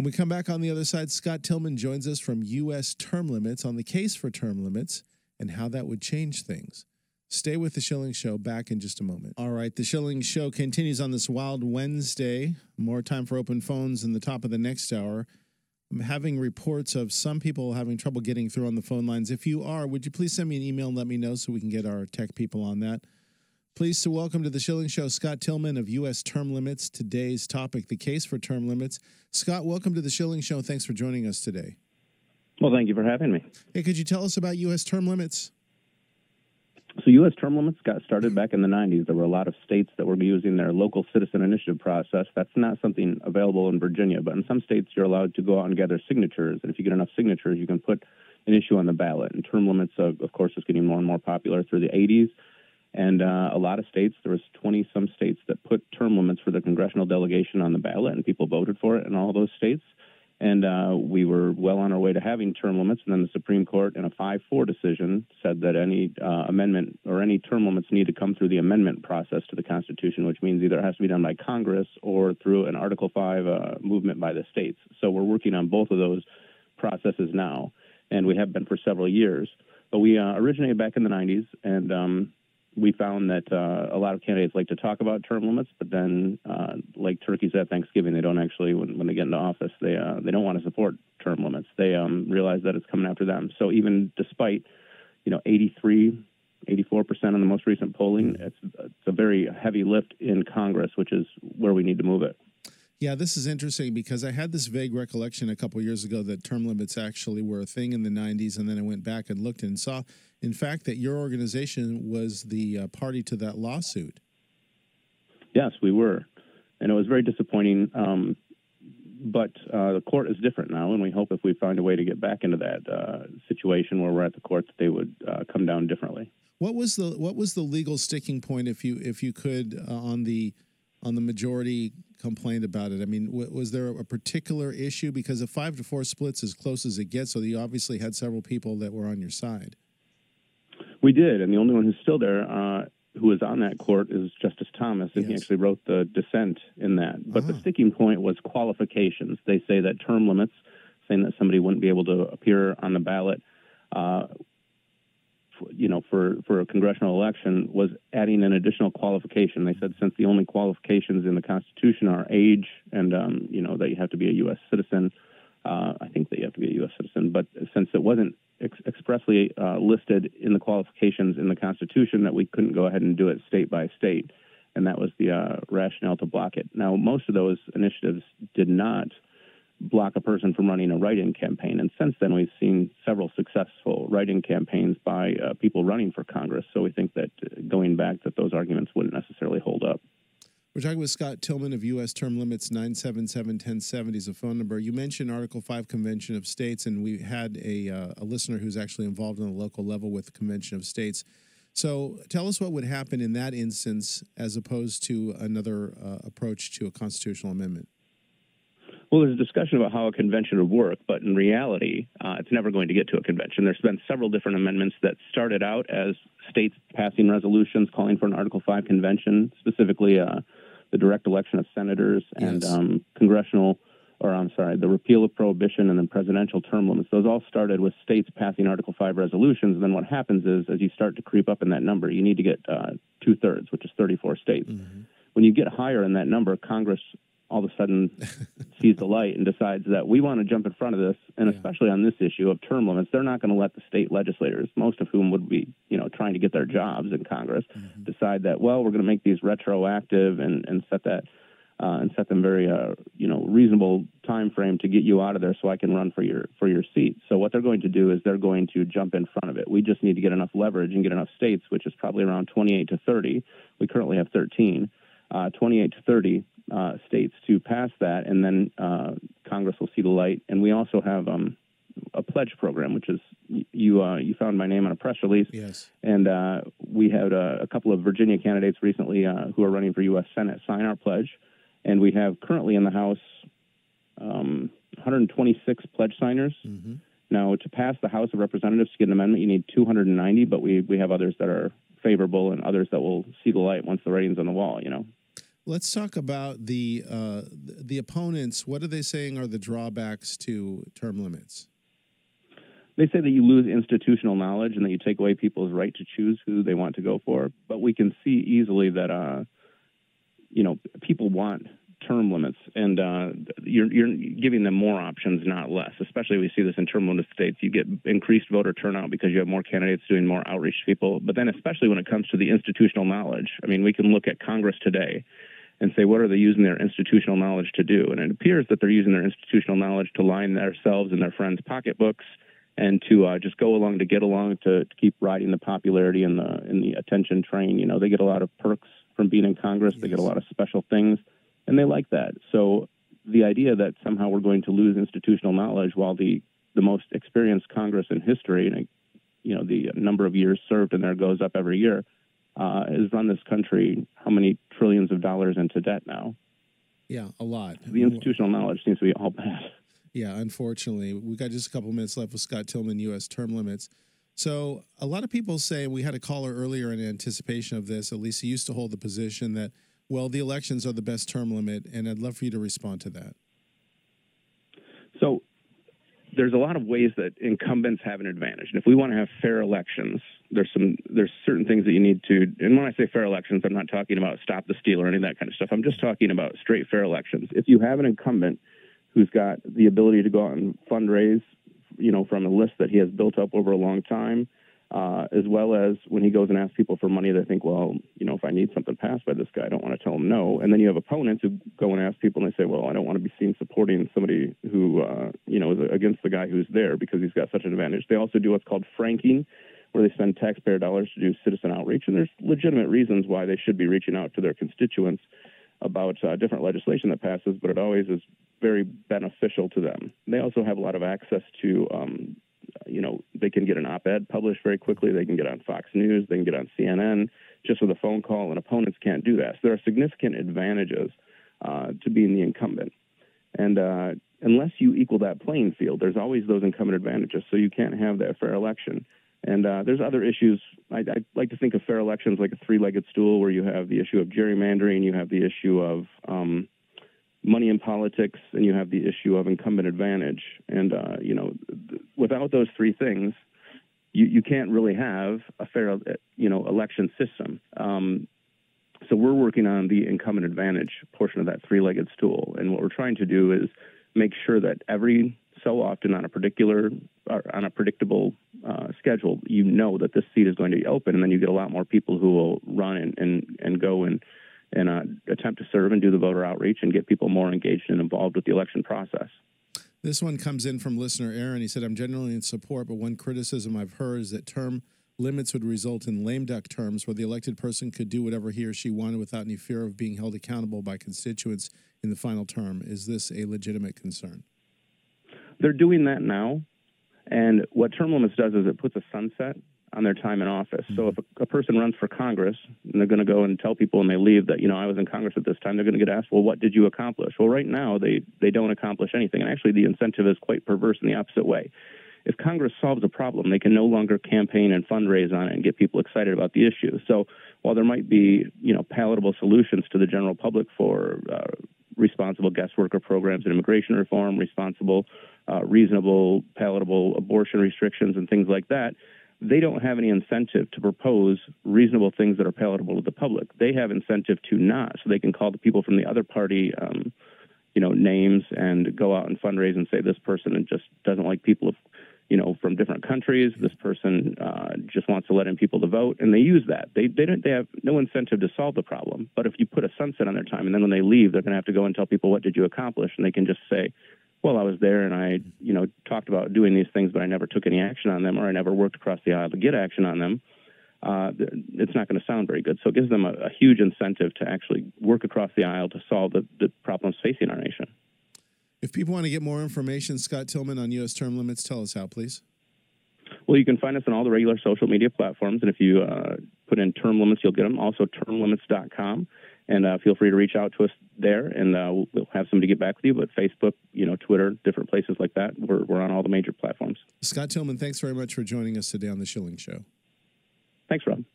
When we come back on the other side, Scott Tillman joins us from U.S. Term Limits on the case for term limits and how that would change things. Stay with The Schilling Show. Back in just a moment. All right, The Schilling Show continues on this Wild Wednesday. More time for open phones in the top of the next hour. I'm having reports of some people having trouble getting through on the phone lines. If you are, would you please send me an email and let me know so we can get our tech people on that? Pleased to welcome to The Schilling Show Scott Tillman of U.S. Term Limits. Today's topic, the case for term limits. Scott, welcome to The Schilling Show. Thanks for joining us today. Well, thank you for having me. Hey, could you tell us about U.S. Term Limits? So U.S. term limits got started back in the 90s. There were a lot of states that were using their local citizen initiative process. That's not something available in Virginia, but in some states you're allowed to go out and gather signatures. And if you get enough signatures, you can put an issue on the ballot. And term limits, of course, is getting more and more popular through the 80s. And a lot of states, there was 20-some states that put term limits for the congressional delegation on the ballot, and people voted for it in all those states. And we were well on our way to having term limits, and then the Supreme Court, in a 5-4 decision, said that any amendment or any term limits need to come through the amendment process to the Constitution, which means either it has to be done by Congress or through an Article 5 movement by the states. So we're working on both of those processes now, and we have been for several years. But we originated back in the 90s, and we found that a lot of candidates like to talk about term limits, but then, like turkeys at Thanksgiving, they don't actually, when they get into office, they don't want to support term limits. They realize that it's coming after them. So even despite, 83, 84% in the most recent polling, it's a very heavy lift in Congress, which is where we need to move it. Yeah, this is interesting because I had this vague recollection a couple years ago that term limits actually were a thing in the 90s, and then I went back and looked and saw, in fact, that your organization was the party to that lawsuit. Yes, we were, and it was very disappointing, but the court is different now, and we hope if we find a way to get back into that situation where we're at the court that they would come down differently. What was the legal sticking point, if you could, on the majority complaint about it? I mean, was there a particular issue? Because a 5-4 split's as close as it gets, so you obviously had several people that were on your side. We did, and the only one who's still there who was on that court is Justice Thomas, and He actually wrote the dissent in that. But the sticking point was qualifications. They say that term limits, saying that somebody wouldn't be able to appear on the ballot for a congressional election, was adding an additional qualification. They said since the only qualifications in the Constitution are age and, that you have to be a U.S. citizen, I think that you have to be a U.S. citizen, but since it wasn't expressly listed in the qualifications in the Constitution, that we couldn't go ahead and do it state by state, and that was the rationale to block it. Now, most of those initiatives did not block a person from running a write-in campaign. And since then, we've seen several successful write-in campaigns by people running for Congress. So we think that going back, that those arguments wouldn't necessarily hold up. We're talking with Scott Tillman of U.S. Term Limits. 977-1070 is a phone number. You mentioned Article 5 Convention of States, and we had a listener who's actually involved on the local level with the Convention of States. So tell us what would happen in that instance as opposed to another approach to a constitutional amendment. Well, there's a discussion about how a convention would work, but in reality, it's never going to get to a convention. There's been several different amendments that started out as states passing resolutions calling for an Article 5 convention, specifically the direct election of senators and the repeal of prohibition and then presidential term limits. Those all started with states passing Article 5 resolutions, and then what happens is, as you start to creep up in that number, you need to get 2/3, which is 34 states. Mm-hmm. When you get higher in that number, Congress all of a sudden sees the light and decides that we want to jump in front of this, and especially on this issue of term limits, they're not going to let the state legislators, most of whom would be, trying to get their jobs in Congress, decide that, well, we're going to make these retroactive and set that and set them very, reasonable time frame to get you out of there so I can run for your seat. So what they're going to do is they're going to jump in front of it. We just need to get enough leverage and get enough states, which is probably around 28 to 30. We currently have 13. 28 to 30 states to pass that, and then Congress will see the light. And we also have a pledge program, which is you found my name on a press release. Yes. And we had a couple of Virginia candidates recently who are running for U.S. Senate sign our pledge, and we have currently in the House 126 pledge signers. Mm-hmm. Now, to pass the House of Representatives to get an amendment, you need 290, but we have others that are favorable and others that will see the light once the writing's on the wall, Let's talk about the opponents. What are they saying are the drawbacks to term limits? They say that you lose institutional knowledge and that you take away people's right to choose who they want to go for. But we can see easily that, people want term limits, and you're giving them more options, not less. Especially we see this in term limit states. You get increased voter turnout because you have more candidates doing more outreach to people. But then especially when it comes to the institutional knowledge, I mean, we can look at Congress today and say, what are they using their institutional knowledge to do? And it appears that they're using their institutional knowledge to line themselves and their friends' pocketbooks and to just go along to get along to keep riding the popularity and the attention train. You know, they get a lot of perks from being in Congress. Yes. They get a lot of special things, and they like that. So the idea that somehow we're going to lose institutional knowledge while the most experienced Congress in history, and the number of years served in there goes up every year, has run this country how many trillions of dollars into debt now? Yeah, a lot. The institutional knowledge seems to be all bad. Yeah, unfortunately. We've got just a couple minutes left with Scott Tillman, U.S. term limits. So a lot of people say, we had a caller earlier in anticipation of this, at least he used to hold the position that, well, the elections are the best term limit, and I'd love for you to respond to that. So there's a lot of ways that incumbents have an advantage. And if we want to have fair elections, there's certain things that you need to, and when I say fair elections, I'm not talking about stop the steal or any of that kind of stuff. I'm just talking about straight fair elections. If you have an incumbent who's got the ability to go out and fundraise, from a list that he has built up over a long time, as well as when he goes and asks people for money, they think, well, if I need something passed by this guy, I don't want to tell him no. And then you have opponents who go and ask people and they say, well, I don't want to be seen supporting somebody who, is against the guy who's there because he's got such an advantage. They also do what's called franking, where they spend taxpayer dollars to do citizen outreach. And there's legitimate reasons why they should be reaching out to their constituents about different legislation that passes, but it always is very beneficial to them. They also have a lot of access to, they can get an op-ed published very quickly. They can get on Fox News. They can get on CNN just with a phone call, and opponents can't do that. So there are significant advantages to being the incumbent. And unless you equal that playing field, there's always those incumbent advantages, so you can't have that fair election. And there's other issues. I like to think of fair elections like a three-legged stool where you have the issue of gerrymandering, you have the issue of money in politics, and you have the issue of incumbent advantage. And, without those three things, you can't really have a fair, election system. So we're working on the incumbent advantage portion of that three-legged stool. And what we're trying to do is make sure that every so often on a predictable schedule, that this seat is going to be open, and then you get a lot more people who will run and go and attempt to serve and do the voter outreach and get people more engaged and involved with the election process. This one comes in from listener Aaron. He said, I'm generally in support, but one criticism I've heard is that term limits would result in lame duck terms where the elected person could do whatever he or she wanted without any fear of being held accountable by constituents in the final term. Is this a legitimate concern? They're doing that now, and what term limits does is it puts a sunset on their time in office. So if a person runs for Congress and they're going to go and tell people when they leave that, I was in Congress at this time, they're going to get asked, well, what did you accomplish? Well, right now they don't accomplish anything. And actually the incentive is quite perverse in the opposite way. If Congress solves a problem, they can no longer campaign and fundraise on it and get people excited about the issue. So while there might be, palatable solutions to the general public for responsible guest worker programs and immigration reform, responsible, reasonable, palatable abortion restrictions and things like that, they don't have any incentive to propose reasonable things that are palatable to the public. They have incentive to not, so they can call the people from the other party, names and go out and fundraise and say this person just doesn't like people from different countries. This person just wants to let in people to vote, and they use that. They have no incentive to solve the problem. But if you put a sunset on their time, and then when they leave, they're going to have to go and tell people, what did you accomplish? And they can just say, well, I was there and I, talked about doing these things, but I never took any action on them, or I never worked across the aisle to get action on them. It's not going to sound very good. So it gives them a huge incentive to actually work across the aisle to solve the problems facing our nation. If people want to get more information, Scott Tillman on U.S. term limits, tell us how, please. Well, you can find us on all the regular social media platforms, and if you put in term limits, you'll get them. Also, termlimits.com. And feel free to reach out to us there, and we'll have somebody get back with you. But Facebook, Twitter, different places like that, we're on all the major platforms. Scott Tillman, thanks very much for joining us today on The Schilling Show. Thanks, Rob.